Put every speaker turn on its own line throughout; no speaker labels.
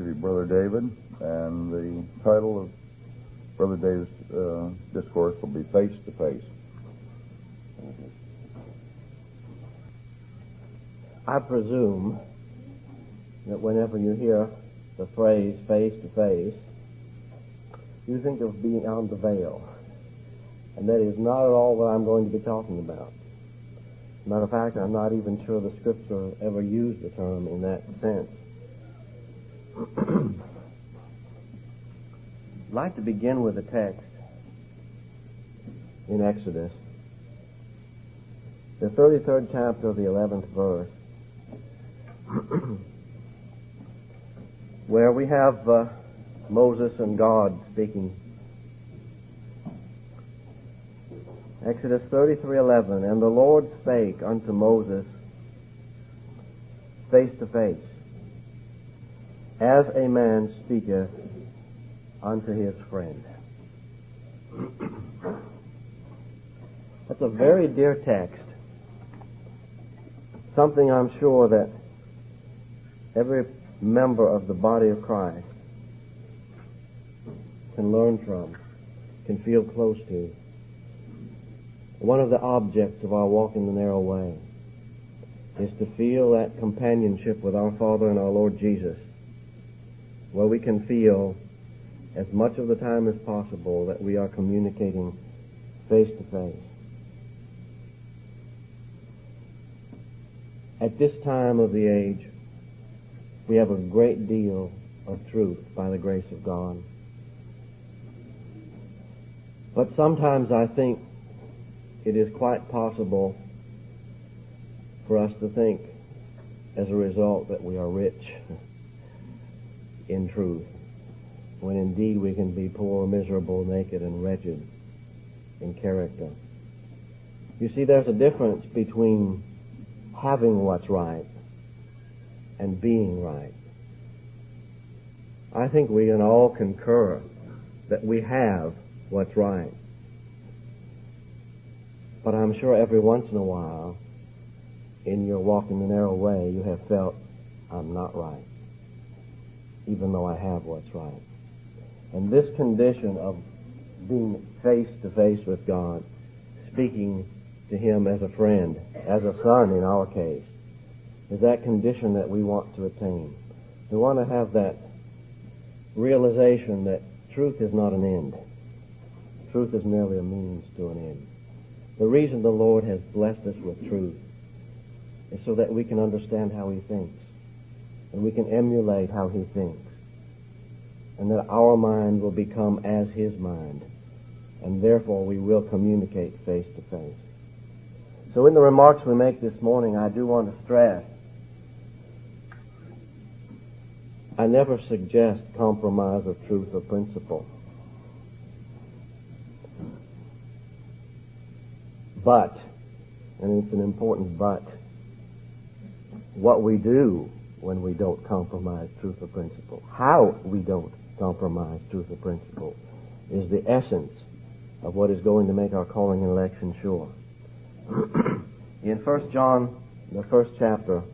give you Brother David, and the title of Brother David's discourse will be Face to Face.
I presume that whenever you hear the phrase face to face, you think of beyond the veil. And that is not at all what I'm going to be talking about. Matter of fact, I'm not even sure the Scripture ever used the term in that sense. I'd like to begin with a text in Exodus, the 33rd chapter of the 11th verse, where we have Moses and God speaking. Exodus 33:11, and the Lord spake unto Moses face to face, as a man speaketh unto his friend. That's a very dear text. Something I'm sure that every member of the body of Christ can learn from, can feel close to. One of the objects of our walk in the narrow way is to feel that companionship with our Father and our Lord Jesus, where we can feel as much of the time as possible that we are communicating face to face. At this time of the age, we have a great deal of truth by the grace of God. But sometimes I think it is quite possible for us to think as a result that we are rich in truth, when indeed we can be poor, miserable, naked, and wretched in character. You see, there's a difference between having what's right and being right. I think we can all concur that we have what's right. But I'm sure every once in a while, in your walk in the narrow way, you have felt, I'm not right, even though I have what's right. And this condition of being face to face with God, speaking to Him as a friend, as a son in our case, is that condition that we want to attain. We want to have that realization that truth is not an end. Truth is merely a means to an end. The reason the Lord has blessed us with truth is so that we can understand how He thinks, and we can emulate how He thinks, and that our mind will become as His mind, and therefore we will communicate face to face. So in the remarks we make this morning, I do want to stress, I never suggest compromise of truth or principle. But, and it's an important but, what we do when we don't compromise truth or principle, how we don't compromise truth or principle, is the essence of what is going to make our calling and election sure. In 1 John, the first chapter,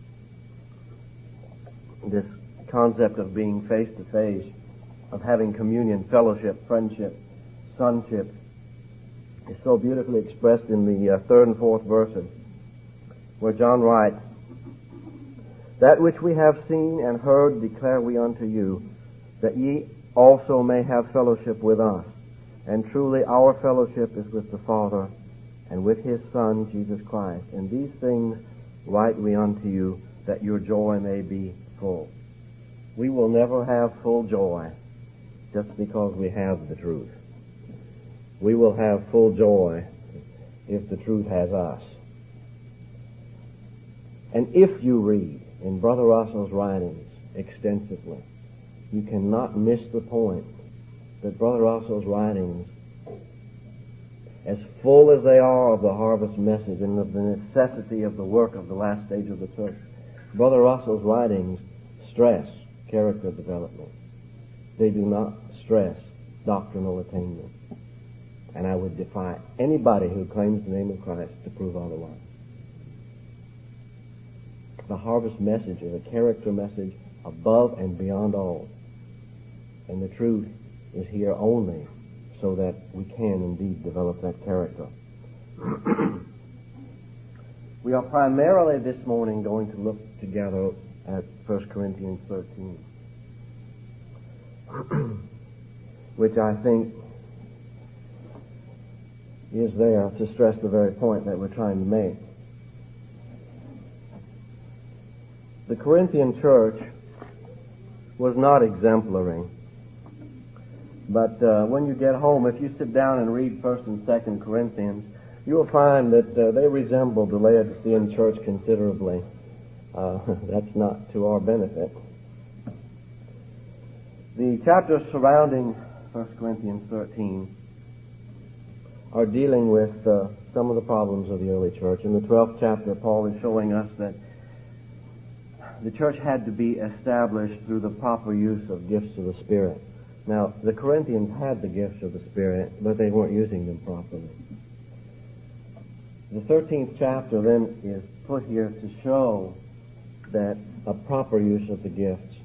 this concept of being face to face, of having communion, fellowship, friendship, sonship, is so beautifully expressed in the third and fourth verses, where John writes, that which we have seen and heard declare we unto you, that ye also may have fellowship with us. And truly our fellowship is with the Father and with His Son, Jesus Christ. And these things write we unto you, that your joy may be full. We will never have full joy just because we have the truth. We will have full joy if the truth has us. And if you read in Brother Russell's writings extensively, you cannot miss the point that Brother Russell's writings, as full as they are of the harvest message and of the necessity of the work of the last stage of the church, Brother Russell's writings stress character development. They do not stress doctrinal attainment. And I would defy anybody who claims the name of Christ to prove otherwise. The harvest message is a character message above and beyond all. And the truth is here only so that we can indeed develop that character. We are primarily this morning going to look together at 1 Corinthians 13, which I think is there to stress the very point that we're trying to make. The Corinthian church was not exemplary, but when you get home, if you sit down and read 1st and 2nd Corinthians, you will find that they resemble the Laodicean church considerably. That's not to our benefit. The chapters surrounding 1 Corinthians 13 are dealing with some of the problems of the early church. In the 12th chapter, Paul is showing us that the church had to be established through the proper use of gifts of the Spirit. Now, the Corinthians had the gifts of the Spirit, but they weren't using them properly. The 13th chapter then is put here to show that a proper use of the gifts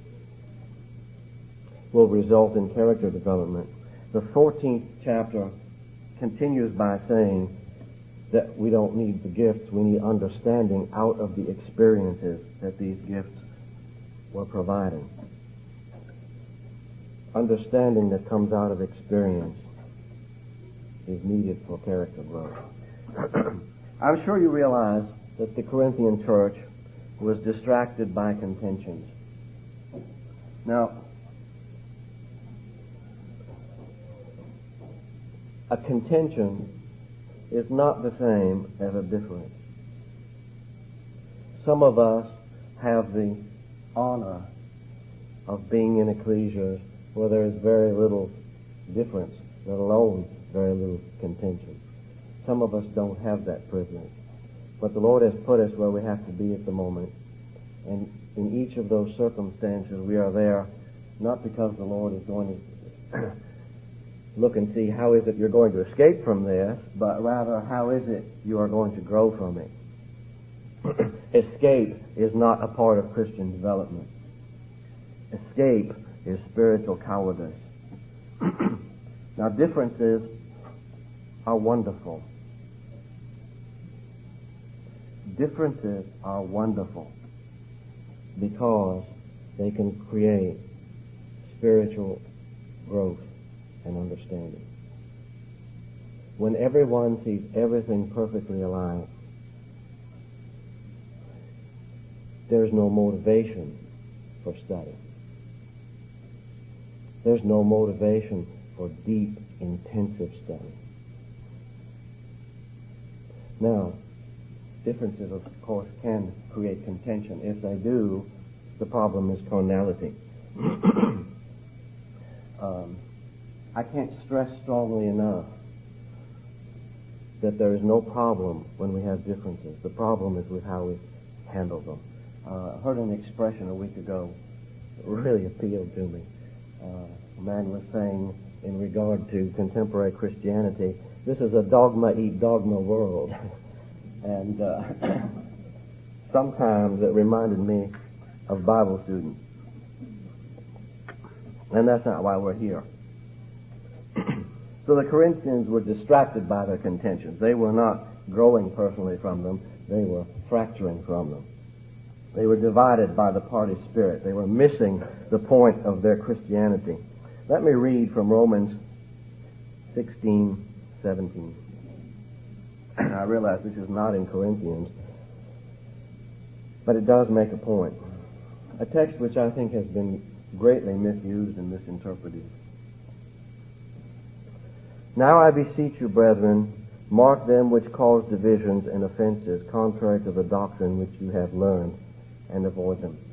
will result in character development. The 14th chapter continues by saying that we don't need the gifts, we need understanding out of the experiences that these gifts were providing. Understanding that comes out of experience is needed for character growth. I'm sure you realize that the Corinthian church was distracted by contentions. Now, a contention is not the same as a difference. Some of us have the honor of being in ecclesias where there is very little difference, let alone very little contention. Some of us don't have that privilege. But the Lord has put us where we have to be at the moment. And in each of those circumstances, we are there not because the Lord is going to look and see how is it you're going to escape from this, but rather how is it you are going to grow from it. Escape is not a part of Christian development. Escape is spiritual cowardice. Now, differences are wonderful. Differences are wonderful because they can create spiritual growth and understanding. When everyone sees everything perfectly alike, there's no motivation for study. There's no motivation for deep, intensive study. Now, differences, of course, can create contention. If they do, the problem is carnality. I can't stress strongly enough that there is no problem when we have differences. The problem is with how we handle them. I heard an expression a week ago that really appealed to me. A man was saying in regard to contemporary Christianity, this is a dogma-eat-dogma world. And sometimes it reminded me of Bible students. And that's not why we're here. So the Corinthians were distracted by their contentions. They were not growing personally from them. They were fracturing from them. They were divided by the party spirit. They were missing the point of their Christianity. Let me read from Romans 16:17. I realize this is not in Corinthians, but it does make a point. A text which I think has been greatly misused and misinterpreted. Now I beseech you, brethren, mark them which cause divisions and offenses contrary to the doctrine which you have learned, and avoid them.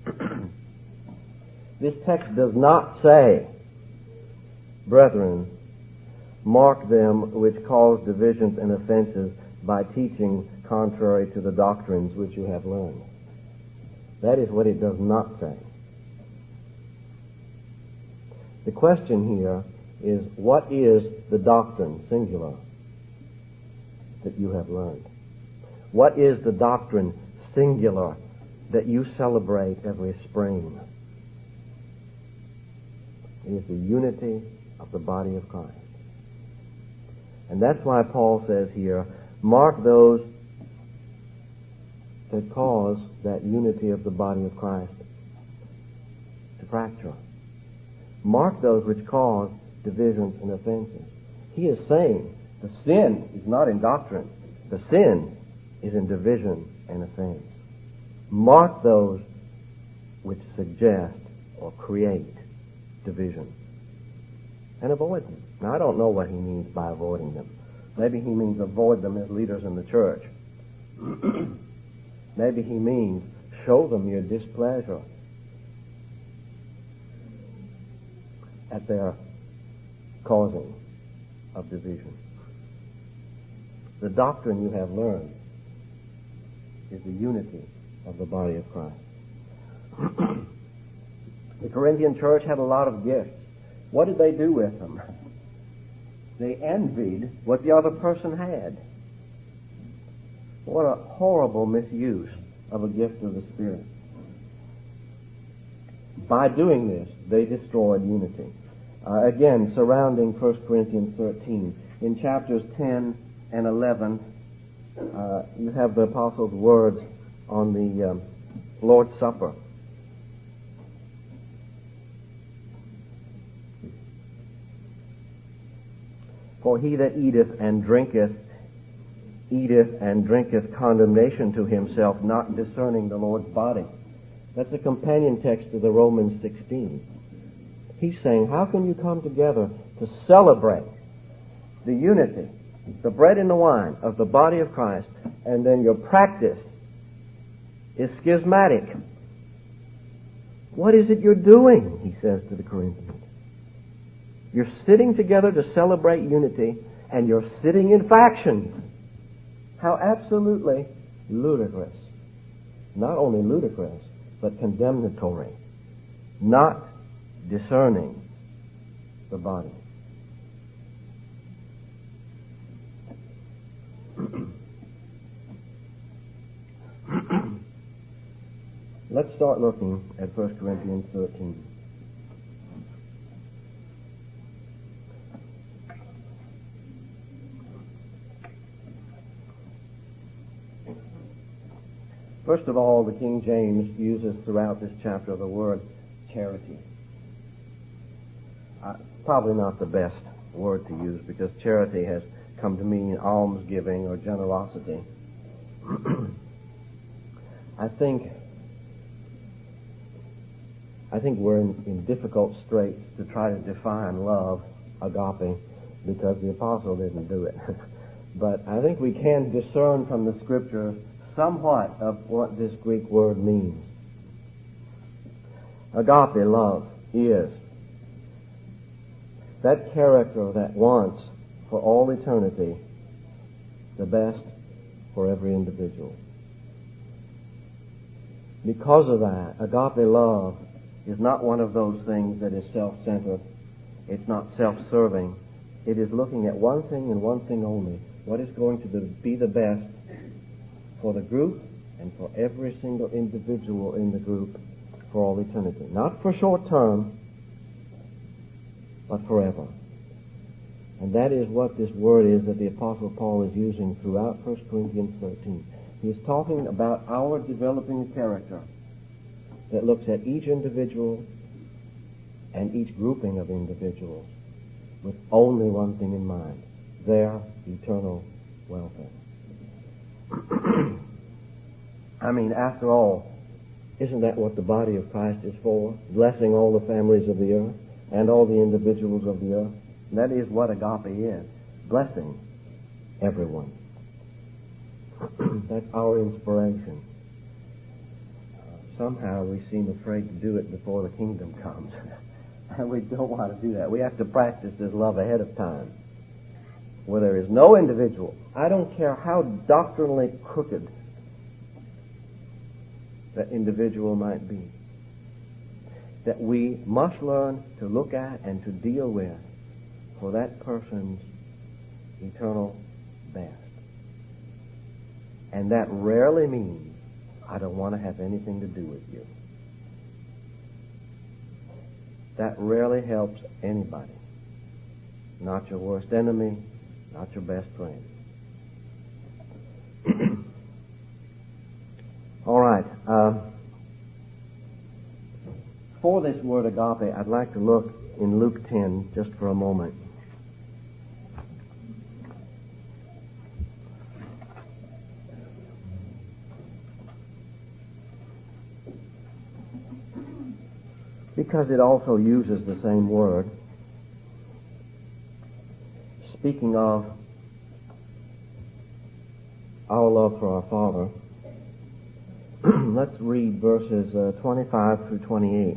This text does not say, brethren, mark them which cause divisions and offenses by teaching contrary to the doctrines which you have learned. That is what it does not say. The question here is, what is the doctrine, singular, that you have learned? What is the doctrine, singular, that you celebrate every spring. It is the unity of the body of Christ. And that's why Paul says here, mark those that cause that unity of the body of Christ to fracture. Mark those which cause divisions and offenses. He is saying the sin is not in doctrine. The sin is in division and offense. Mark those which suggest or create division and avoid them. Now, I don't know what he means by avoiding them. Maybe he means avoid them as leaders in the church. Maybe he means show them your displeasure at their causing of division. The doctrine you have learned is the unity of the body of Christ. The Corinthian church had a lot of gifts. What did they do with them? They envied what the other person had. What a horrible misuse of a gift of the Spirit. By doing this, they destroyed unity. Again, surrounding 1 Corinthians 13, in chapters 10 and 11, you have the apostles' words on the Lord's Supper. For he that eateth and drinketh condemnation to himself, not discerning the Lord's body. That's a companion text to the Romans 16. He's saying, how can you come together to celebrate the unity, the bread and the wine of the body of Christ, and then your practice is schismatic? What is it you're doing? He says to the Corinthians. You're sitting together to celebrate unity, and you're sitting in factions. How absolutely ludicrous. Not only ludicrous, but condemnatory. Not discerning the body. Let's start looking at 1 Corinthians 13. First of all, the King James uses throughout this chapter the word charity. Probably not the best word to use, because charity has come to mean almsgiving or generosity. I think we're in difficult straits to try to define love, agape, because the apostle didn't do it. But I think we can discern from the Scriptures somewhat of what this Greek word means. Agape love is that character that wants for all eternity the best for every individual. Because of that, agape love is not one of those things that is self-centered. It's not self-serving. It is looking at one thing and one thing only. What is going to be the best for the group and for every single individual in the group for all eternity. Not for short term, but forever. And that is what this word is that the Apostle Paul is using throughout 1 Corinthians 13. He is talking about our developing a character that looks at each individual and each grouping of individuals with only one thing in mind: their eternal welfare. I mean, after all, isn't that what the body of Christ is for? Blessing all the families of the earth and all the individuals of the earth. And that is what agape is. Blessing everyone. That's our inspiration. Somehow we seem afraid to do it before the kingdom comes. And we don't want to do that. We have to practice this love ahead of time. Where there is no individual, I don't care how doctrinally crooked that individual might be, that we must learn to look at and to deal with for that person's eternal best. And that rarely means I don't want to have anything to do with you. That rarely helps anybody. Not your worst enemy, not your best friend. All right. For this word agape, I'd like to look in Luke 10 just for a moment. Because it also uses the same word. Speaking of our love for our Father, let's read verses 25 through 28.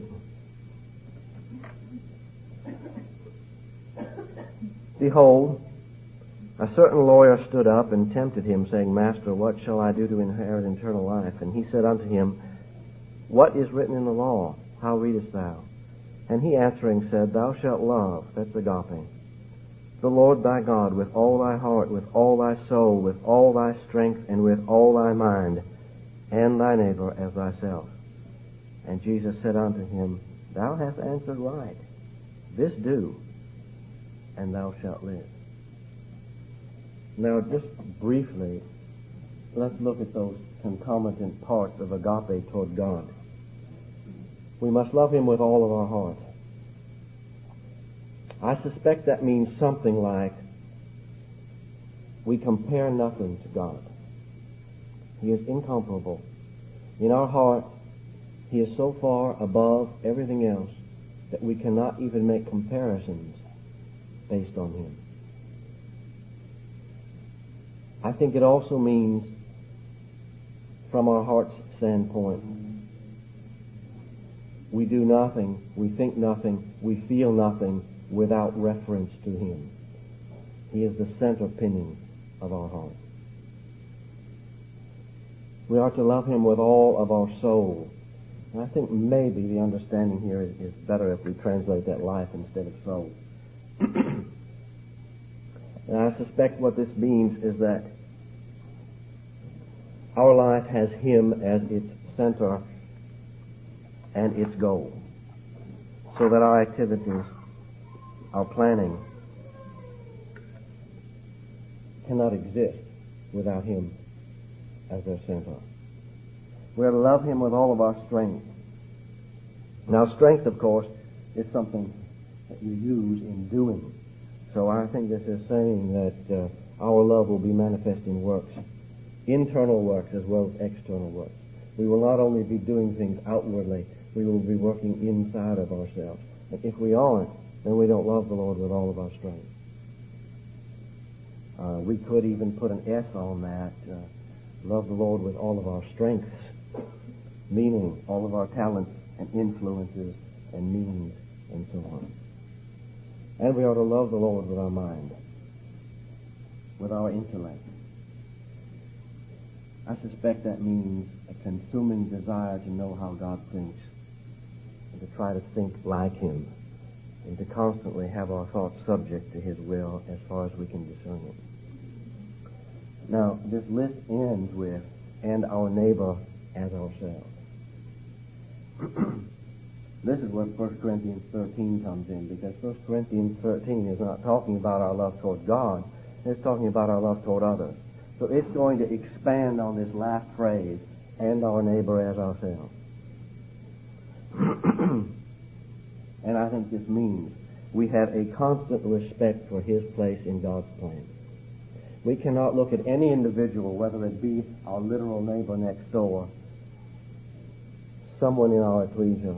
Behold, a certain lawyer stood up and tempted him, saying, Master, what shall I do to inherit eternal life? And he said unto him, What is written in the law? How readest thou? And he answering said, Thou shalt love, that's agape, the Lord thy God with all thy heart, with all thy soul, with all thy strength, and with all thy mind, and thy neighbor as thyself. And Jesus said unto him, Thou hast answered right. This do, and thou shalt live. Now, just briefly, let's look at those concomitant parts of agape toward God. We must love Him with all of our heart. I suspect that means something like we compare nothing to God. He is incomparable. In our heart, He is so far above everything else that we cannot even make comparisons based on Him. I think it also means, from our heart's standpoint, we do nothing, we think nothing, we feel nothing without reference to Him. He is the center pinning of our heart. We are to love Him with all of our soul. And I think maybe the understanding here is better if we translate that life instead of soul. And I suspect what this means is that our life has Him as its center and its goal, so that our activities, our planning, cannot exist without Him as their center. We are to love Him with all of our strength. Now, strength, of course, is something that you use in doing. So I think this is saying that our love will be manifest in works, internal works as well as external works. We will not only be doing things outwardly, we will be working inside of ourselves. And if we aren't, then we don't love the Lord with all of our strength. We could even put an S on that. Love the Lord with all of our strengths, meaning all of our talents and influences and means and so on. And we are to love the Lord with our mind, with our intellect. I suspect that means a consuming desire to know how God thinks, and to try to think like Him, and to constantly have our thoughts subject to His will as far as we can discern it. Now, this list ends with, and our neighbor as ourselves. This is where 1 Corinthians 13 comes in, because 1 Corinthians 13 is not talking about our love toward God, it's talking about our love toward others. So it's going to expand on this last phrase, and our neighbor as ourselves. And I think this means we have a constant respect for His place in God's plan. We cannot look at any individual, whether it be our literal neighbor next door, someone in our ecclesia,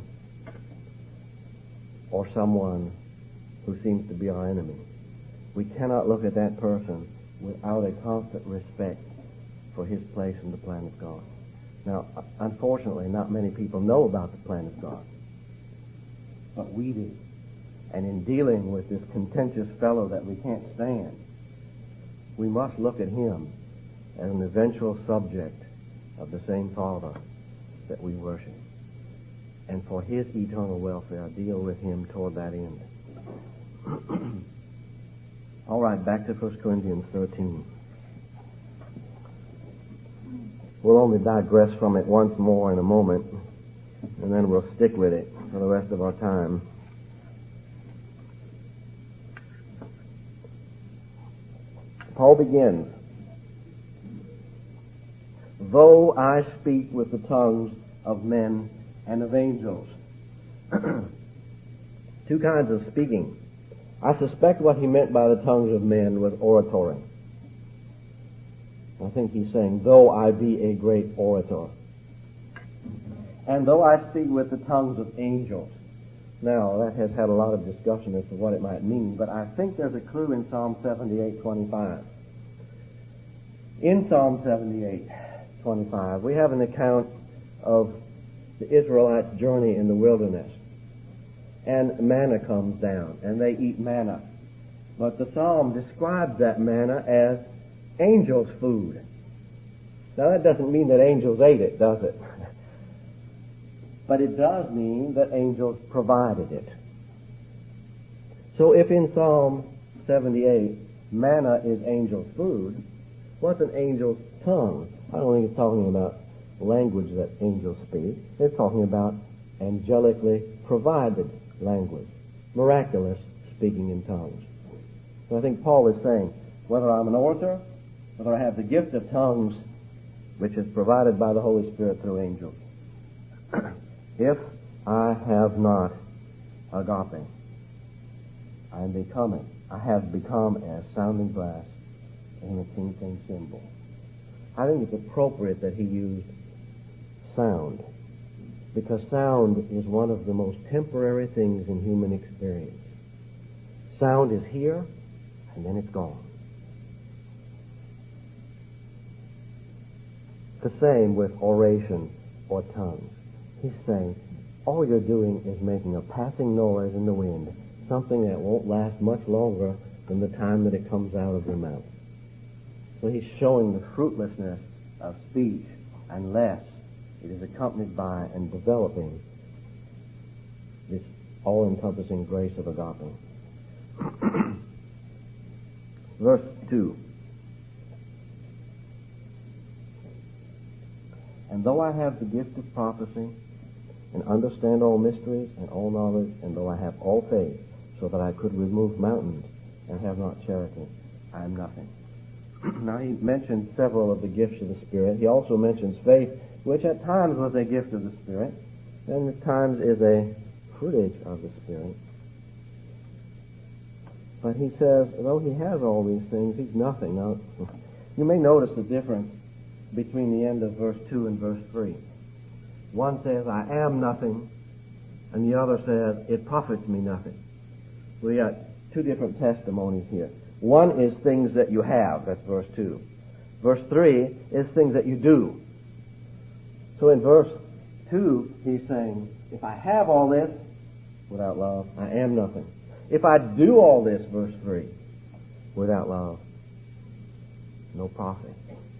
or someone who seems to be our enemy. We cannot look at that person without a constant respect for his place in the plan of God. Now, unfortunately, not many people know about the plan of God, but we do. And in dealing with this contentious fellow that we can't stand, we must look at him as an eventual subject of the same Father that we worship. And for his eternal welfare, deal with him toward that end. All right, back to 1 Corinthians 13. We'll only digress from it once more in a moment, and then we'll stick with it for the rest of our time. Paul begins, though I speak with the tongues of men and of angels. Two kinds of speaking. I suspect what he meant by the tongues of men was oratory. I think he's saying, though I be a great orator. And though I speak with the tongues of angels. Now, that has had a lot of discussion as to what it might mean, but I think there's a clue in Psalm 78:25. In Psalm 78:25, we have an account of the Israelites' journey in the wilderness. And manna comes down, and they eat manna. But the psalm describes that manna as angels' food. Now, that doesn't mean that angels ate it, does it? But it does mean that angels provided it. So if in Psalm 78, manna is angels' food, what's an angel's tongue? I don't think it's talking about language that angels speak. It's talking about angelically provided language, miraculous speaking in tongues. So I think Paul is saying, whether I'm an orator, whether I have the gift of tongues, which is provided by the Holy Spirit through angels, if I have not agape, I have become as sounding brass in a tinkling cymbal. I think it's appropriate that he used sound, because sound is one of the most temporary things in human experience. Sound is here, and then it's gone. The same with oration or tongues. He's saying, all you're doing is making a passing noise in the wind, something that won't last much longer than the time that it comes out of your mouth. So he's showing the fruitlessness of speech, unless it is accompanied by and developing this all-encompassing grace of agape. Verse 2. And though I have the gift of prophecy, and understand all mysteries and all knowledge, and though I have all faith, so that I could remove mountains, and have not charity, I am nothing. Now he mentions several of the gifts of the Spirit. He also mentions faith, which at times was a gift of the Spirit, and at times is a fruitage of the Spirit. But he says, though he has all these things, he's nothing. Now, you may notice the difference between the end of verse 2 and verse 3. One says, I am nothing, and the other says, it profits me nothing. We got two different testimonies here. One is things that you have, that's verse 2. Verse 3 is things that you do. So in verse 2, he's saying, if I have all this, without love, I am nothing. If I do all this, verse 3, without love, no profit.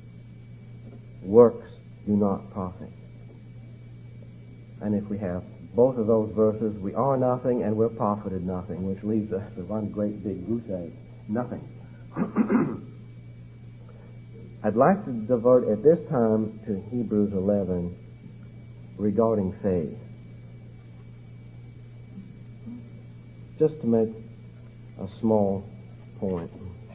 Works do not profit. And if we have both of those verses, we are nothing and we're profited nothing, which leaves us to one great big goose egg. Nothing. I'd like to divert at this time to Hebrews 11 regarding faith. Just to make a small point.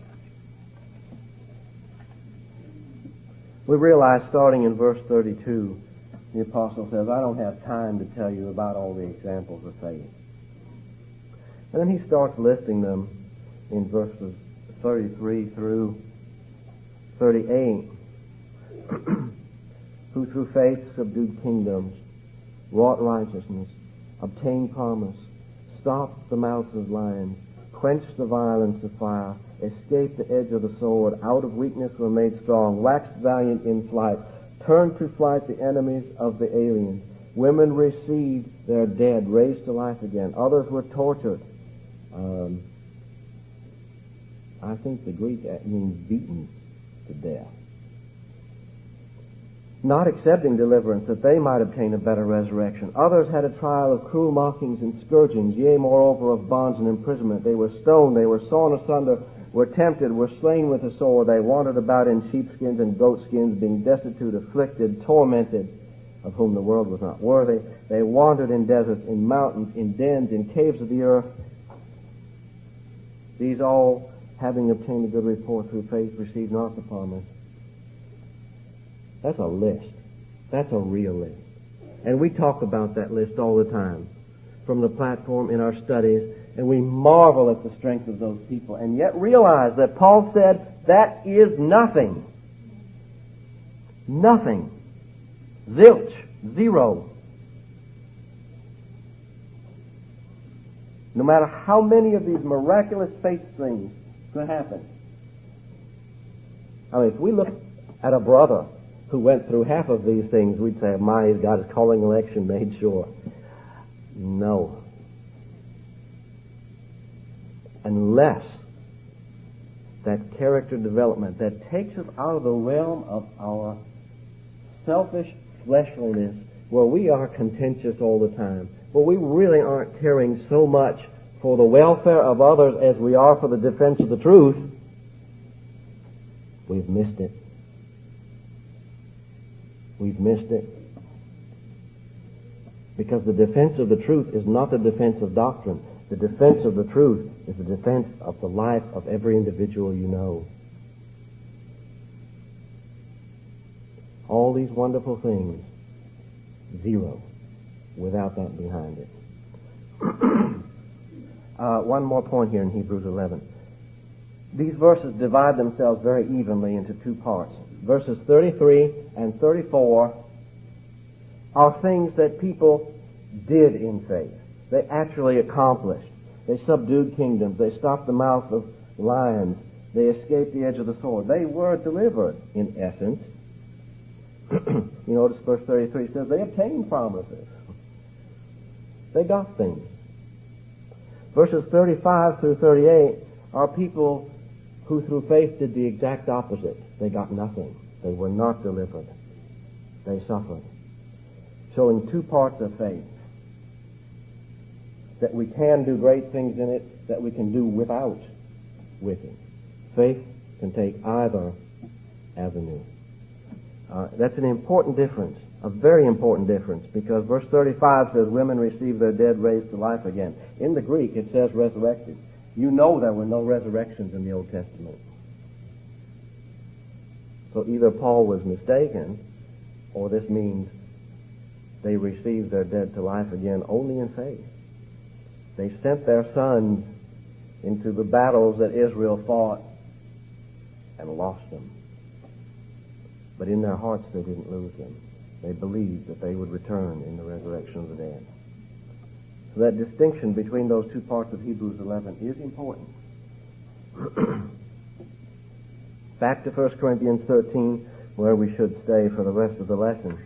We realize starting in verse 32, the apostle says, I don't have time to tell you about all the examples of faith. And then he starts listing them in verses 33 through 38, who through faith subdued kingdoms, wrought righteousness, obtained promise, stopped the mouths of lions, quenched the violence of fire, escaped the edge of the sword, out of weakness were made strong, waxed valiant in flight, turned to flight the enemies of the aliens. Women received their dead, raised to life again. Others were tortured. I think the Greek means beaten to death. Not accepting deliverance that they might obtain a better resurrection. Others had a trial of cruel mockings and scourgings, yea, moreover, of bonds and imprisonment. They were stoned, they were sawn asunder, were tempted, were slain with the sword. They wandered about in sheepskins and goatskins, being destitute, afflicted, tormented, of whom the world was not worthy. They wandered in deserts, in mountains, in dens, in caves of the earth. These all, having obtained a good report through faith, received not the promise. That's a list. That's a real list. And we talk about that list all the time from the platform in our studies, and we marvel at the strength of those people, and yet realize that Paul said that is nothing. Nothing. Zilch. Zero. No matter how many of these miraculous faith things could happen. I mean, if we look at a brother who went through half of these things, we'd say, my, he's got his calling election made sure. No. Unless that character development that takes us out of the realm of our selfish fleshliness, where we are contentious all the time, where we really aren't caring so much for the welfare of others as we are for the defense of the truth, we've missed it. We've missed it. Because the defense of the truth is not the defense of doctrine. The defense of the truth is the defense of the life of every individual you know. All these wonderful things, zero, without that behind it. One more point here in Hebrews 11. These verses divide themselves very evenly into two parts. Verses 33 and 34 are things that people did in faith. They actually accomplished. They subdued kingdoms. They stopped the mouth of lions. They escaped the edge of the sword. They were delivered, in essence. You notice verse 33 says they obtained promises. They got things. Verses 35 through 38 are people who through faith did the exact opposite. They got nothing. They were not delivered. They suffered. Showing two parts of faith. That we can do great things in it, that we can do without with it. Faith can take either avenue. That's an important difference, a very important difference, because verse 35 says women receive their dead raised to life again. In the Greek it says resurrected. You know there were no resurrections in the Old Testament. So either Paul was mistaken, or this means they received their dead to life again only in faith. They sent their sons into the battles that Israel fought and lost them. But in their hearts they didn't lose them. They believed that they would return in the resurrection of the dead. So that distinction between those two parts of Hebrews 11 is important. Back to 1 Corinthians 13, where we should stay for the rest of the lesson.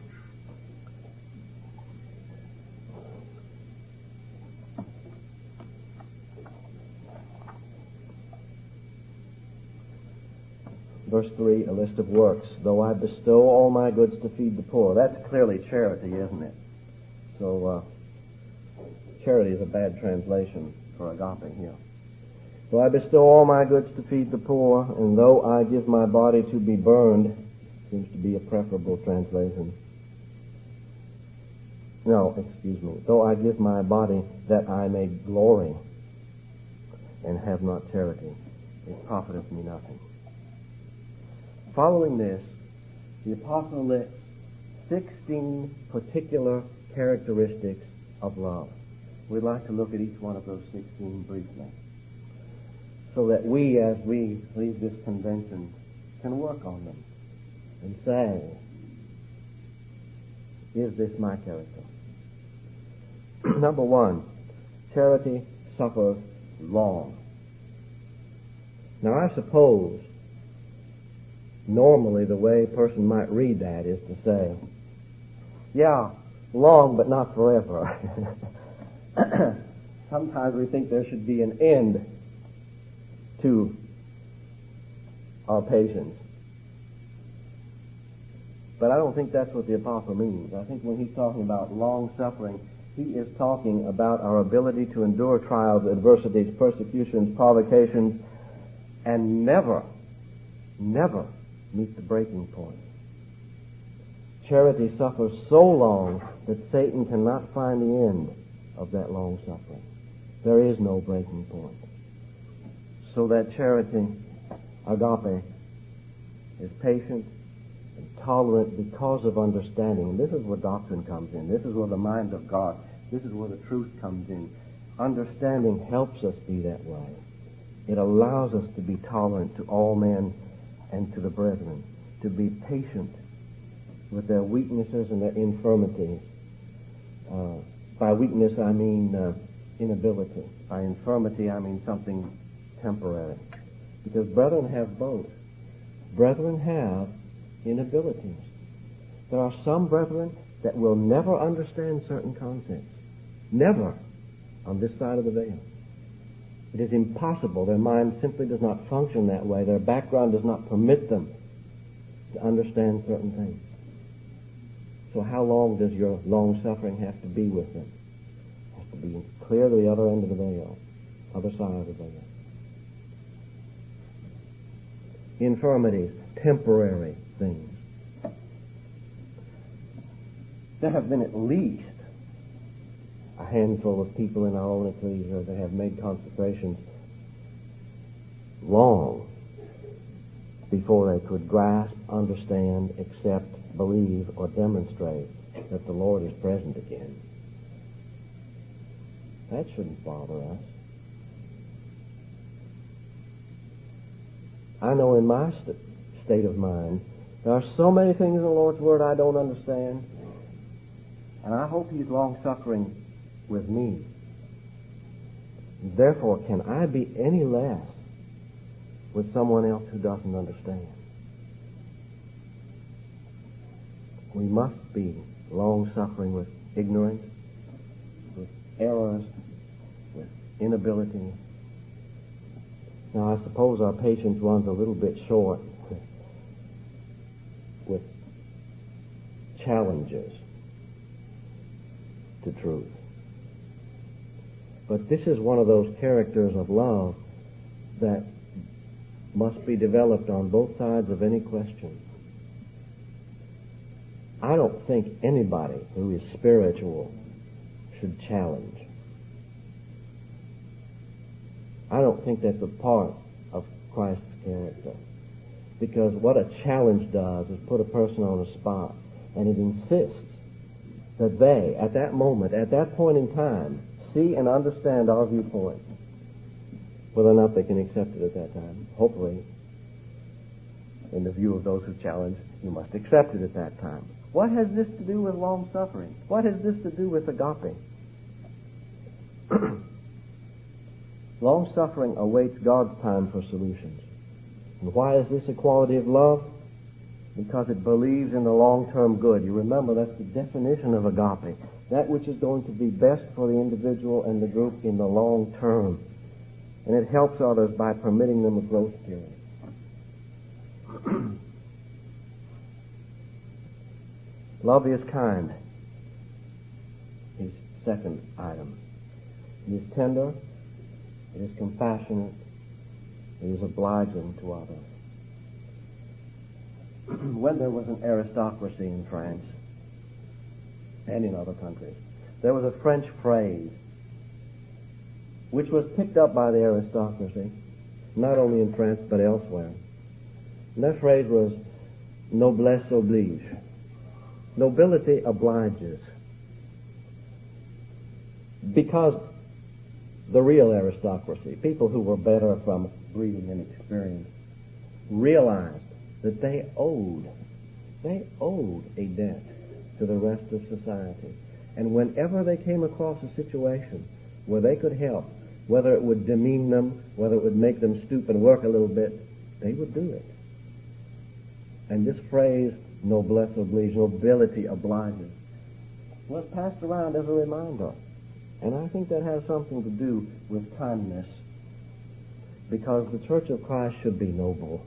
Verse 3, a list of works. Though I bestow all my goods to feed the poor. That's clearly charity, isn't it? So, charity is a bad translation for agape here. Though I bestow all my goods to feed the poor, and though I give my body to be burned, seems to be a preferable translation. No, excuse me. Though I give my body that I may glory and have not charity, it profiteth me nothing. Following this, the apostle lists 16 particular characteristics of love. We'd like to look at each one of those 16 briefly, so that we, as we leave this convention, can work on them and say, is this my character? Number one, charity suffers long. Now I suppose normally the way a person might read that is to say, yeah, long but not forever. Sometimes we think there should be an end to our patience. But I don't think that's what the apostle means. I think when he's talking about long suffering, he is talking about our ability to endure trials, adversities, persecutions, provocations, and never meet the breaking point. Charity suffers so long that Satan cannot find the end of that long suffering. There is no breaking point. So that charity, agape, is patient and tolerant because of understanding. And this is where doctrine comes in. This is where the mind of God, this is where the truth comes in. Understanding helps us be that way. It allows us to be tolerant to all men and to the brethren, to be patient with their weaknesses and their infirmities. By weakness I mean inability. By infirmity I mean something temporary. Because brethren have both. Brethren have inabilities. There are some brethren that will never understand certain concepts. Never on this side of the veil. It is impossible. Their mind simply does not function that way. Their background does not permit them to understand certain things. So how long does your long suffering have to be with them? It has to be clear to the other end of the veil, other side of the veil. Infirmities, temporary things. There have been at least a handful of people in our own ecclesia that have made consecrations long before they could grasp, understand, accept, believe, or demonstrate that the Lord is present again. That shouldn't bother us. I know in my state of mind, there are so many things in the Lord's Word I don't understand, and I hope He's long-suffering with me. Therefore, can I be any less with someone else who doesn't understand? We must be long-suffering with ignorance, with errors, with inability. Now, I suppose our patience runs a little bit short with challenges to truth. But this is one of those characters of love that must be developed on both sides of any question. I don't think anybody who is spiritual should challenge. I don't think that's a part of Christ's character. Because what a challenge does is put a person on a spot, and it insists that they, at that moment, at that point in time, see and understand our viewpoint. Whether or not they can accept it at that time. Hopefully, in the view of those who challenge, you must accept it at that time. What has this to do with long-suffering? What has this to do with agape? Long-suffering awaits God's time for solutions. And why is this a quality of love? Because it believes in the long-term good. You remember, that's the definition of agape. That which is going to be best for the individual and the group in the long term. And it helps others by permitting them a growth period. Love is kind. His second item. It is tender. It is compassionate. It is obliging to others. When there was an aristocracy in France and in other countries, there was a French phrase which was picked up by the aristocracy, not only in France but elsewhere. And that phrase was noblesse oblige. Nobility obliges. Because the real aristocracy, people who were better from breeding and experience, realized that they owed a debt to the rest of society. And whenever they came across a situation where they could help, whether it would demean them, whether it would make them stoop and work a little bit, they would do it. And this phrase, noblesse oblige, nobility obliges, was passed around as a reminder. And I think that has something to do with kindness, because the Church of Christ should be noble.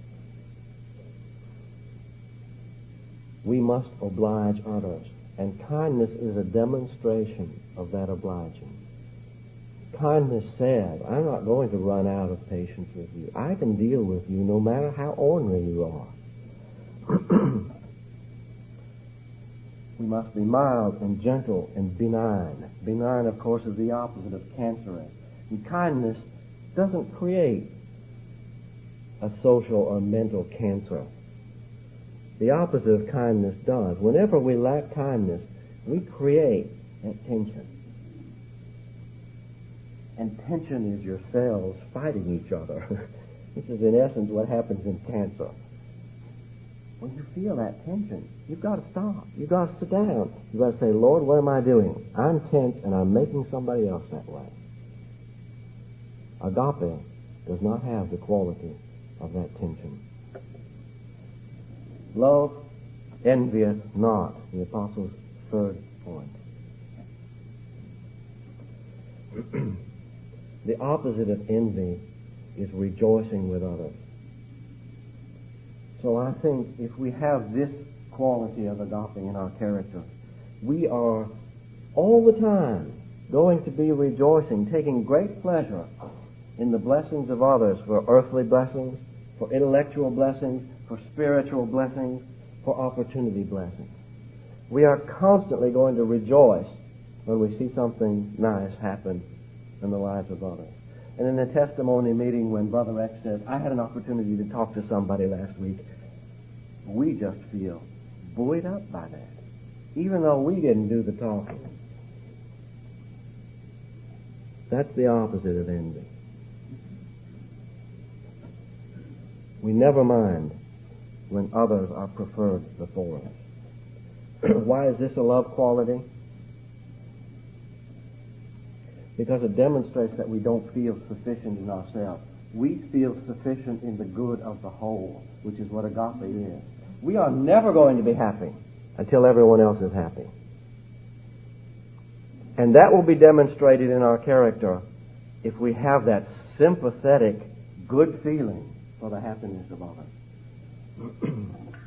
We must oblige others, and kindness is a demonstration of that obliging. kindness said, I'm not going to run out of patience with you. I can deal with you no matter how ornery you are. We must be mild and gentle and benign. Benign, of course, is the opposite of cancerous. And kindness doesn't create a social or mental cancer. The opposite of kindness does. Whenever we lack kindness, we create that tension. And tension is your cells fighting each other. This is in essence what happens in cancer. When you feel that tension, you've got to stop. You've got to sit down. You've got to say, Lord, what am I doing? I'm tense and I'm making somebody else that way. Agape does not have the quality of that tension. Love envieth not, the Apostle's third point. The opposite of envy is rejoicing with others. So I think if we have this quality of agape in our character, we are all the time going to be rejoicing, taking great pleasure in the blessings of others, for earthly blessings, for intellectual blessings, for spiritual blessings, for opportunity blessings. We are constantly going to rejoice when we see something nice happen in the lives of others. And in the testimony meeting when Brother X said, I had an opportunity to talk to somebody last week, we just feel buoyed up by that, even though we didn't do the talking. That's the opposite of envy. We never mind when others are preferred before us. Why is this a love quality? Because it demonstrates that we don't feel sufficient in ourselves. We feel sufficient in the good of the whole, which is what agape is. We are never going to be happy until everyone else is happy. And that will be demonstrated in our character if we have that sympathetic, good feeling for the happiness of others.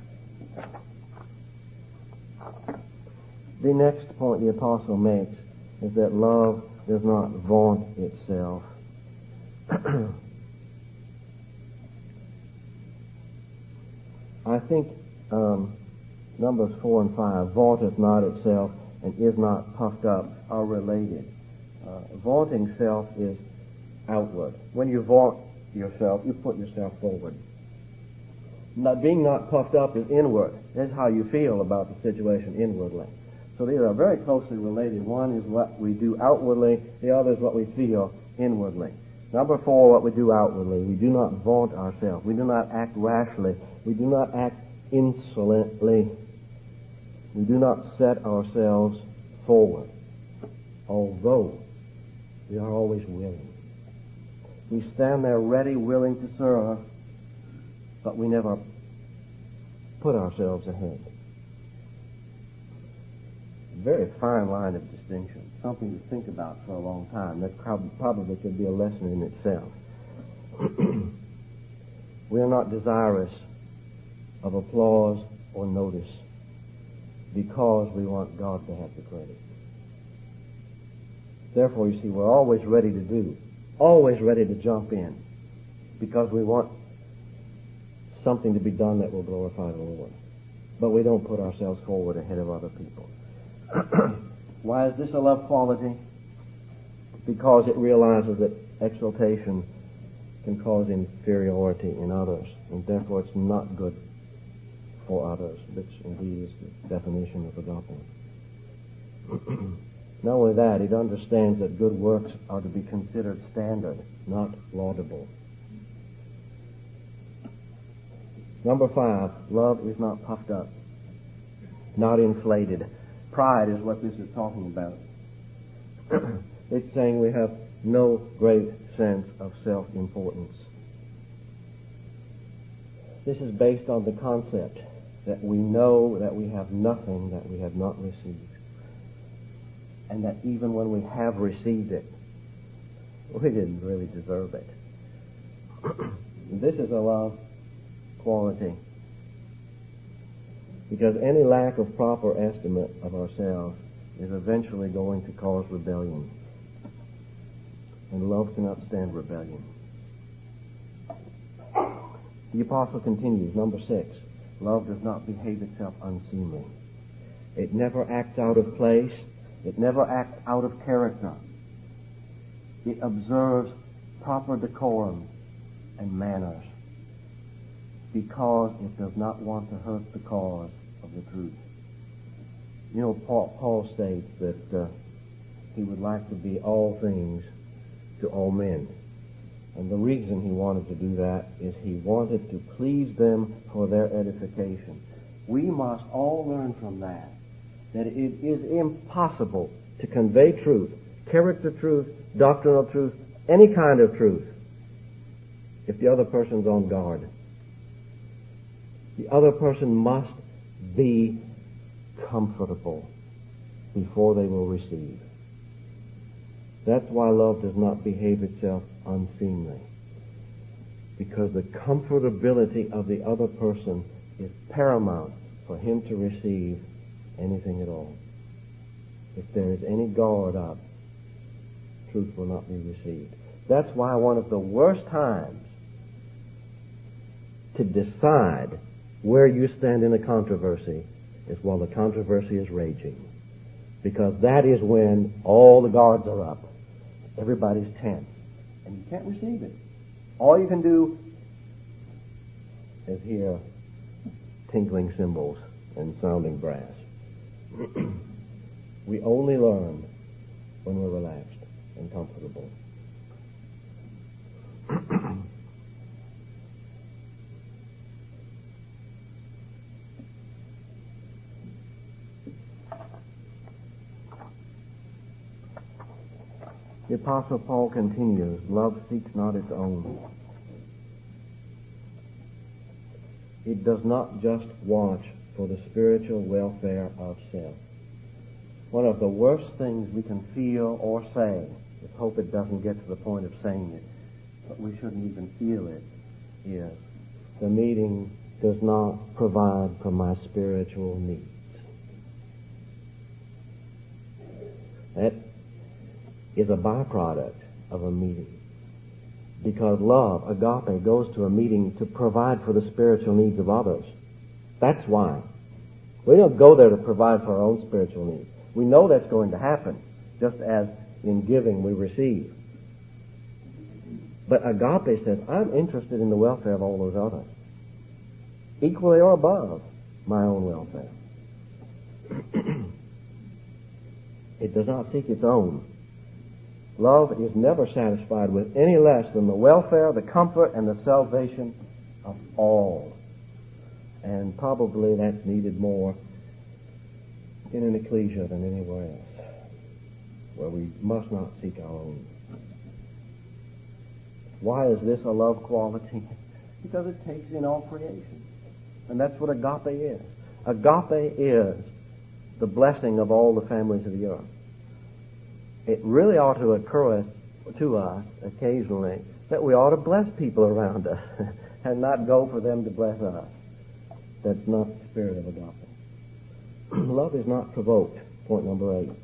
The next point the apostle makes is that love does not vaunt itself. I think Numbers 4 and 5, vaunteth not itself and is not puffed up, are related. Vaunting self is outward. When you vaunt yourself, you put yourself forward. Being not puffed up is inward. That's how you feel about the situation inwardly. So these are very closely related. One is what we do outwardly, the other is what we feel inwardly. Number 4, what we do outwardly. We do not vaunt ourselves. We do not act rashly. We do not act insolently. We do not set ourselves forward, although we are always willing. We stand there ready, willing to serve, but we never put ourselves ahead. Very fine line of distinction, something to think about for a long time. That probably could be a lesson in itself. We are not desirous of applause or notice because we want God to have the credit. Therefore, you see, we're always ready to do, always ready to jump in, because we want something to be done that will glorify the Lord. But we don't put ourselves forward ahead of other people. Why is this a love quality? Because it realizes that exaltation can cause inferiority in others, and therefore it's not good for others, which indeed is the definition of agape. Not only that, it understands that good works are to be considered standard, not laudable. Number 5, love is not puffed up, not inflated. Pride is what this is talking about. It's saying we have no great sense of self-importance. This is based on the concept that we know that we have nothing that we have not received, and that even when we have received it, we didn't really deserve it. This is a love quality, because any lack of proper estimate of ourselves is eventually going to cause rebellion. and love cannot stand rebellion. The apostle continues, number 6, love does not behave itself unseemly. It never acts out of place. It never acts out of character. It observes proper decorum and manners because it does not want to hurt the cause of the truth. You know, Paul states that he would like to be all things to all men. And the reason he wanted to do that is he wanted to please them for their edification. We must all learn from that it is impossible to convey truth, character truth, doctrinal truth, any kind of truth, if the other person's on guard. The other person must be comfortable before they will receive. That's why love does not behave itself unseemly, because the comfortability of the other person is paramount for him to receive anything at all. If there is any guard up, truth will not be received. That's why one of the worst times to decide where you stand in a controversy is while the controversy is raging, because that is when all the guards are up. Everybody's tense, and you can't receive it. All you can do is hear tinkling cymbals and sounding brass. We only learn when we're relaxed and comfortable. The Apostle Paul continues, love seeks not its own. It does not just watch for the spiritual welfare of self. One of the worst things we can feel or say, let's hope it doesn't get to the point of saying it, but we shouldn't even feel it, is the meeting does not provide for my spiritual needs. That is a byproduct of a meeting. Because love, agape, goes to a meeting to provide for the spiritual needs of others. That's why. We don't go there to provide for our own spiritual needs. We know that's going to happen, just as in giving we receive. But agape says, I'm interested in the welfare of all those others, equally or above my own welfare. It does not seek its own. Love is never satisfied with any less than the welfare, the comfort, and the salvation of all. And probably that's needed more in an ecclesia than anywhere else, where we must not seek our own. Why is this a love quality? Because it takes in all creation. And that's what agape is. Agape is the blessing of all the families of the earth. It really ought to occur to us occasionally that we ought to bless people around us and not go for them to bless us. That's not the spirit of agape. Love is not provoked, point number 8.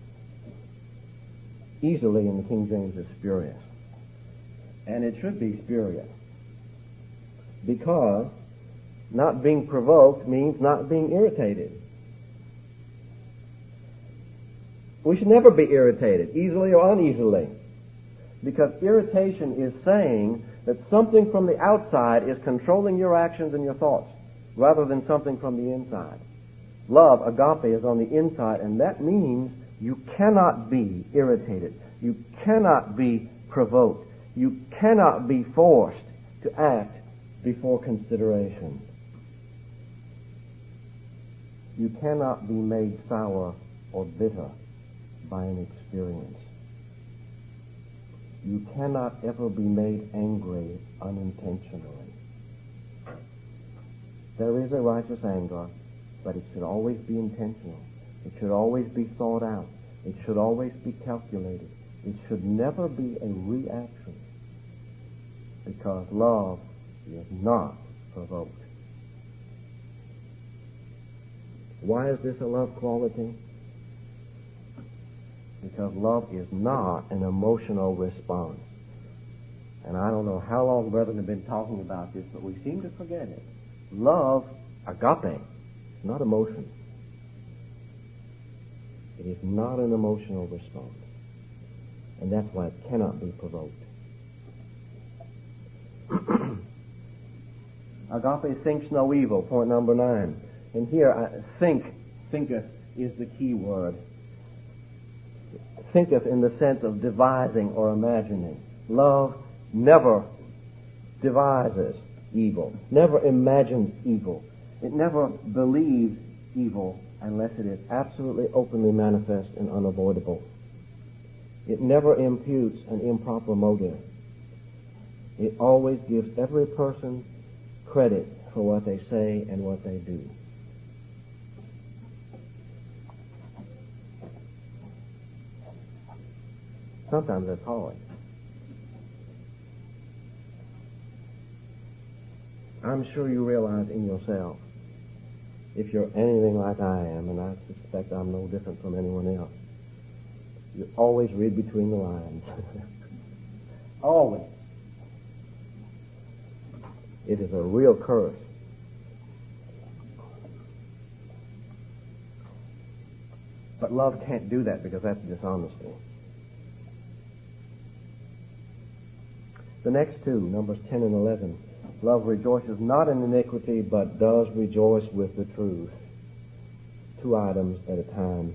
Easily in the King James is spurious. And it should be spurious, because not being provoked means not being irritated. We should never be irritated, easily or uneasily, because irritation is saying that something from the outside is controlling your actions and your thoughts, rather than something from the inside. Love, agape, is on the inside, and that means you cannot be irritated. You cannot be provoked. You cannot be forced to act before consideration. You cannot be made sour or bitter by an experience. You cannot ever be made angry unintentionally. There is a righteous anger, but it should always be intentional. It should always be thought out. It should always be calculated. It should never be a reaction, because love is not provoked. Why is this a love quality? because love is not an emotional response. And I don't know how long brethren have been talking about this, but we seem to forget it. Love, agape, is not emotion. It is not an emotional response. And that's why it cannot be provoked. Agape thinks no evil, point number 9. And here, thinketh is the key word. Thinketh in the sense of devising or imagining. Love never devises evil, never imagines evil. It never believes evil unless it is absolutely openly manifest and unavoidable. It never imputes an improper motive. It always gives every person credit for what they say and what they do. Sometimes that's hard. I'm sure you realize in yourself, if you're anything like I am, and I suspect I'm no different from anyone else, you always read between the lines. Always. It is a real curse. But love can't do that because that's dishonesty. The next two, Numbers 10 and 11. Love rejoices not in iniquity, but does rejoice with the truth. 2 items at a time.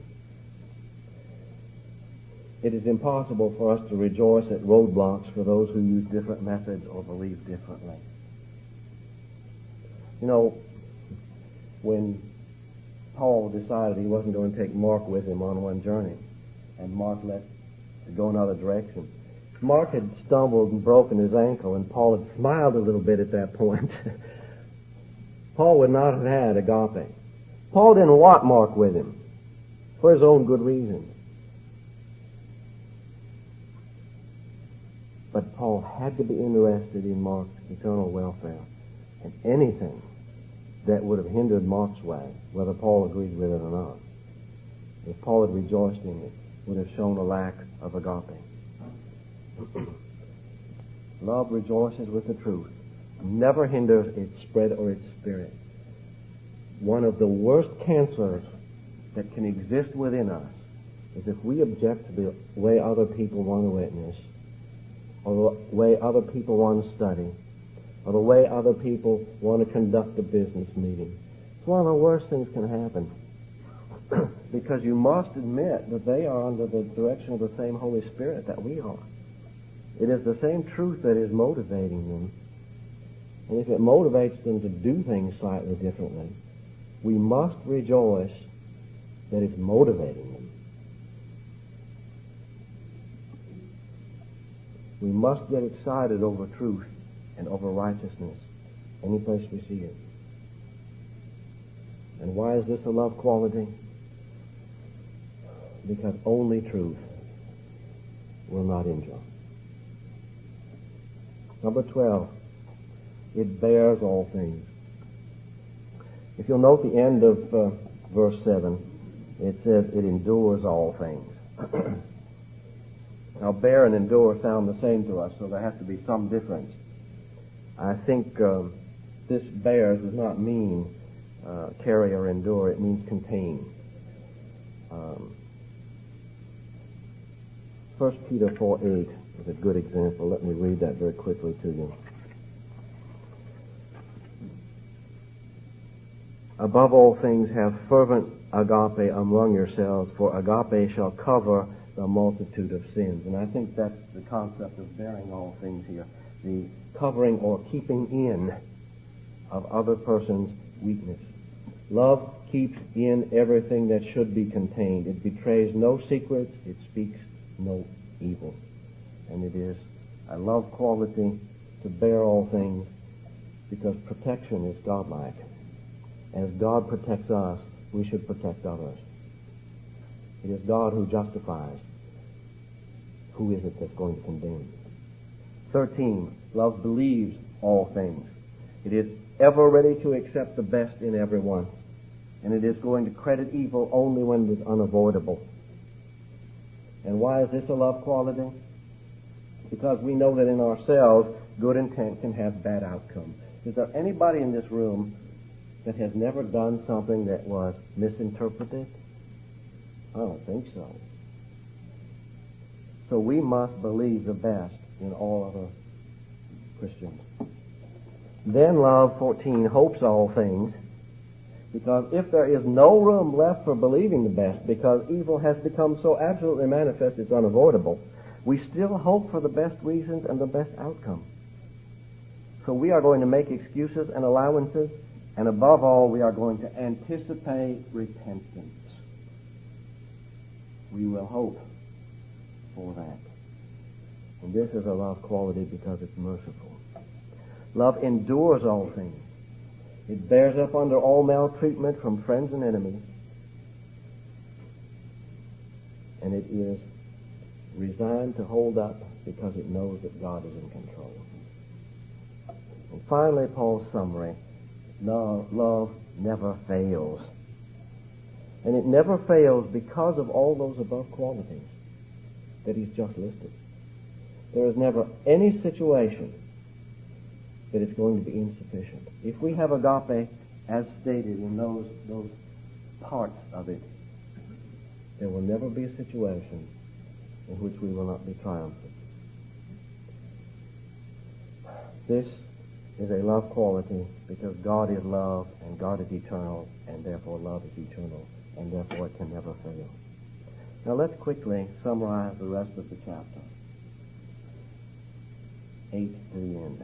It is impossible for us to rejoice at roadblocks for those who use different methods or believe differently. You know, when Paul decided he wasn't going to take Mark with him on one journey, and Mark left to go another direction, Mark had stumbled and broken his ankle, and Paul had smiled a little bit at that point. Paul would not have had agape. Paul didn't want Mark with him for his own good reasons. But Paul had to be interested in Mark's eternal welfare, and anything that would have hindered Mark's way, whether Paul agreed with it or not, if Paul had rejoiced in it, would have shown a lack of agape. Love rejoices with the truth, never hinders its spread or its spirit. One of the worst cancers that can exist within us is if we object to the way other people want to witness, or the way other people want to study, or the way other people want to conduct a business meeting. It's one of the worst things can happen. Because you must admit that they are under the direction of the same Holy Spirit that we are. It is the same truth that is motivating them. And if it motivates them to do things slightly differently, we must rejoice that it's motivating them. We must get excited over truth and over righteousness any place we see it. And why is this a love quality? Because only truth will not injure. Number 12, it bears all things. If you'll note the end of verse 7, it says it endures all things. Now, bear and endure sound the same to us, so there has to be some difference. I think this bears does not mean carry or endure. It means contain. 1 Peter 4:8 is a good example. Let me read that very quickly to you. Above all things, have fervent agape among yourselves, for agape shall cover the multitude of sins. And I think that's the concept of bearing all things here. The covering or keeping in of other person's weakness. Love keeps in everything that should be contained. It betrays no secrets. It speaks no evil. And it is a love quality to bear all things because protection is godlike. As God protects us, we should protect others. It is God who justifies. Who is it that's going to condemn? 13, love believes all things. It is ever ready to accept the best in everyone. And it is going to credit evil only when it is unavoidable. And why is this a love quality? Because we know that in ourselves, good intent can have bad outcomes. Is there anybody in this room that has never done something that was misinterpreted? I don't think so. So we must believe the best in all other Christians. Then love, 14, hopes all things. Because if there is no room left for believing the best, because evil has become so absolutely manifest it's unavoidable, we still hope for the best reasons and the best outcome. So we are going to make excuses and allowances, and above all, we are going to anticipate repentance. We will hope for that. And this is a love quality because it's merciful. Love endures all things. It bears up under all maltreatment from friends and enemies. And it is resigned to hold up because it knows that God is in control. And finally, Paul's summary. Love never fails. And it never fails because of all those above qualities that he's just listed. There is never any situation that it's going to be insufficient. If we have agape as stated in those parts of it, there will never be a situation in which we will not be triumphant. This is a love quality because God is love and God is eternal, and therefore love is eternal, and therefore it can never fail. Now let's quickly summarize the rest of the chapter. 8 to the end.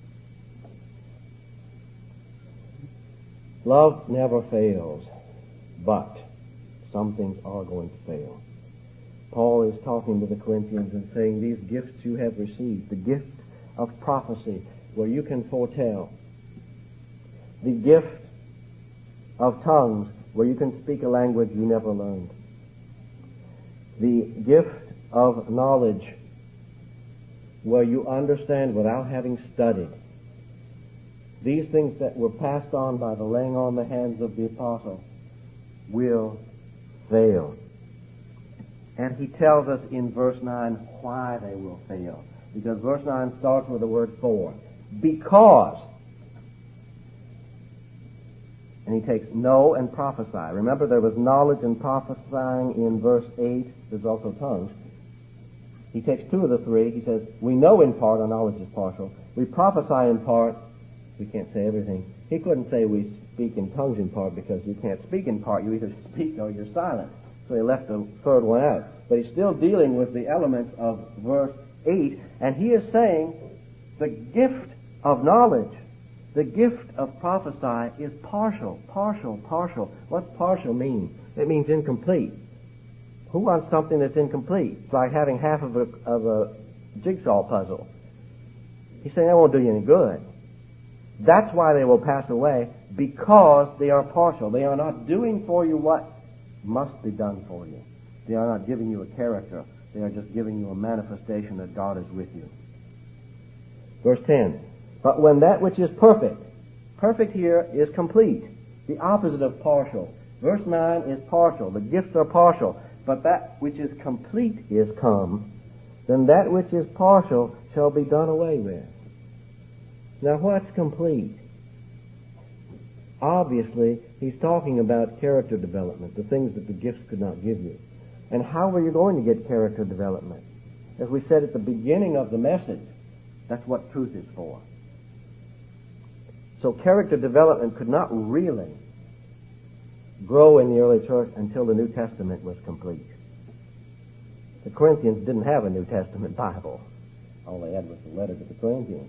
Love never fails, but some things are going to fail. Paul is talking to the Corinthians and saying, these gifts you have received, the gift of prophecy, where you can foretell, the gift of tongues, where you can speak a language you never learned, the gift of knowledge, where you understand without having studied. These things that were passed on by the laying on the hands of the apostle will fail. And he tells us in verse 9 why they will fail. Because verse 9 starts with the word for. Because. And he takes know and prophesy. Remember, there was knowledge and prophesying in verse 8. There's also tongues. He takes two of the three. He says, we know in part, our knowledge is partial. We prophesy in part. We can't say everything. He couldn't say we speak in tongues in part because you can't speak in part. You either speak or you're silent. So he left the third one out. But he's still dealing with the elements of verse 8. And he is saying the gift of knowledge, the gift of prophesy is partial. What's partial mean? It means incomplete. Who wants something that's incomplete? It's like having half of a jigsaw puzzle. He's saying that won't do you any good. That's why they will pass away, because they are partial. They are not doing for you what must be done for you. They are not giving you a character. They are just giving you a manifestation that God is with you. Verse 10. But when that which is perfect, perfect here is complete, the opposite of partial. Verse 9 is partial. The gifts are partial. But that which is complete is come, then that which is partial shall be done away with. Now what's complete? Obviously, he's talking about character development, the things that the gifts could not give you. And how are you going to get character development? As we said at the beginning of the message, that's what truth is for. So character development could not really grow in the early church until the New Testament was complete. The Corinthians didn't have a New Testament Bible. All they had was the letter to the Corinthians.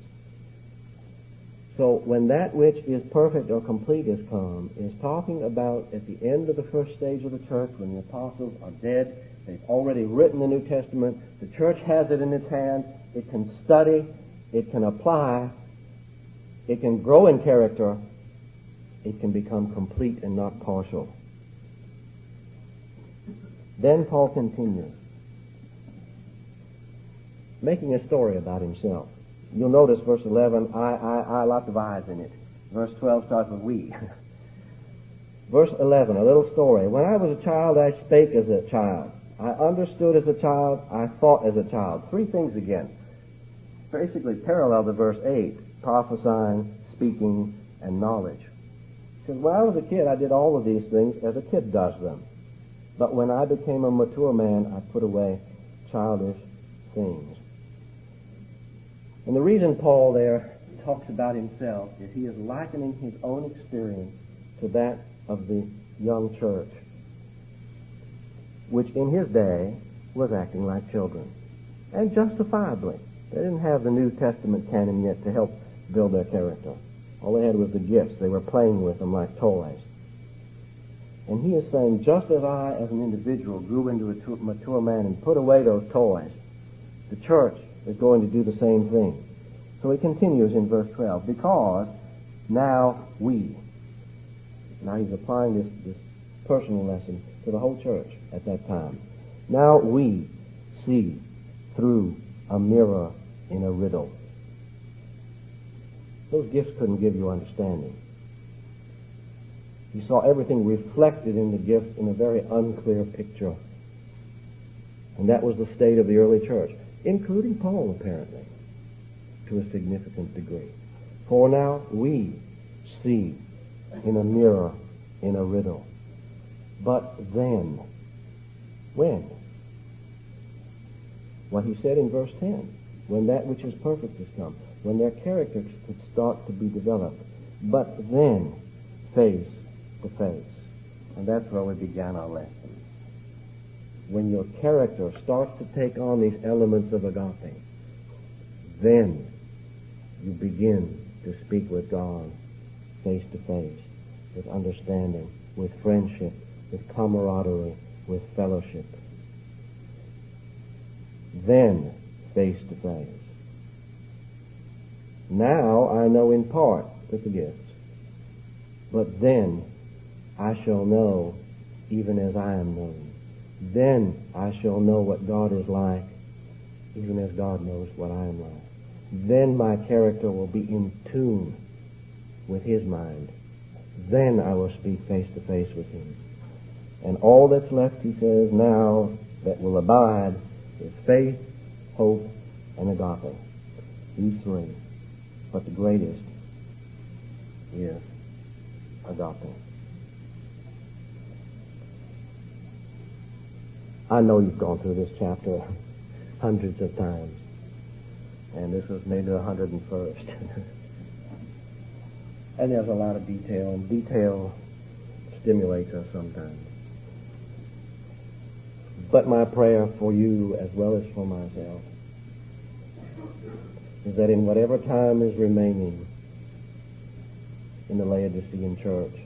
So when that which is perfect or complete is come, is talking about at the end of the first stage of the church, when the apostles are dead, they've already written the New Testament, the church has it in its hands, it can study, it can apply, it can grow in character, it can become complete and not partial. Then Paul continues, making a story about himself. You'll notice verse 11, lots of I's in it. Verse 12 starts with we. Verse 11, a little story. When I was a child, I spake as a child. I understood as a child. I thought as a child. Three things again. Basically parallel to verse 8, prophesying, speaking, and knowledge. Because when I was a kid, I did all of these things as a kid does them. But when I became a mature man, I put away childish things. And the reason Paul there talks about himself is he is likening his own experience to that of the young church, which in his day was acting like children. And justifiably. They didn't have the New Testament canon yet to help build their character. All they had was the gifts. They were playing with them like toys. And he is saying, just as I, as an individual, grew into a mature man and put away those toys, the church is going to do the same thing. So he continues in verse 12, because now we. Now he's applying this personal lesson to the whole church at that time. Now we see through a mirror in a riddle. Those gifts couldn't give you understanding. You saw everything reflected in the gift in a very unclear picture. And that was the state of the early church, including Paul, apparently, to a significant degree. For now we see in a mirror in a riddle. But then, when? What he said in verse 10, when that which is perfect has come, when their characters could start to be developed. But then, face to face. And that's where we began our lesson. When your character starts to take on these elements of agape, then you begin to speak with God face to face, with understanding, with friendship, with camaraderie, with fellowship. Then, face to face. Now I know in part with the gifts, but then I shall know even as I am known. Then I shall know what God is like, even as God knows what I am like. Then my character will be in tune with His mind. Then I will speak face to face with Him. And all that's left, he says, now that will abide is faith, hope, and agape. These three. But the greatest is agape. I know you've gone through this chapter hundreds of times. And this was maybe the 101st. And there's a lot of detail, and detail stimulates us sometimes. But my prayer for you, as well as for myself, is that in whatever time is remaining in the Laodicean church,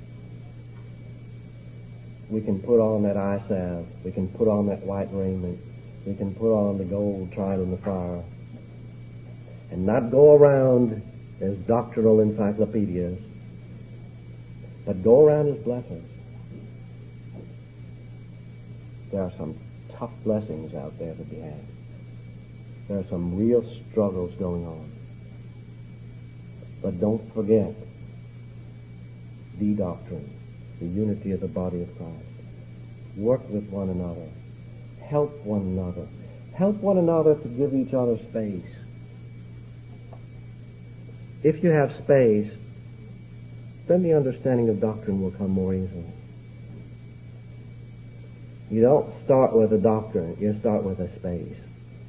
we can put on that eye salve, we can put on that white raiment, we can put on the gold tried in the fire, and not go around as doctrinal encyclopedias, but go around as blessings. There are some tough blessings out there to be had. There are some real struggles going on. But don't forget the doctrine, the unity of the body of Christ. Work with one another. Help one another. Help one another to give each other space. If you have space, then the understanding of doctrine will come more easily. You don't start with a doctrine, you start with a space.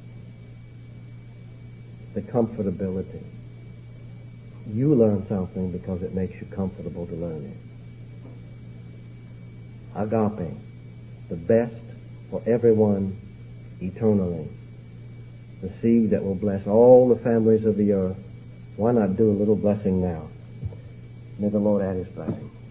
The comfortability. You learn something because it makes you comfortable to learn it. Agape, the best for everyone eternally. The seed that will bless all the families of the earth. Why not do a little blessing now? May the Lord add His blessing.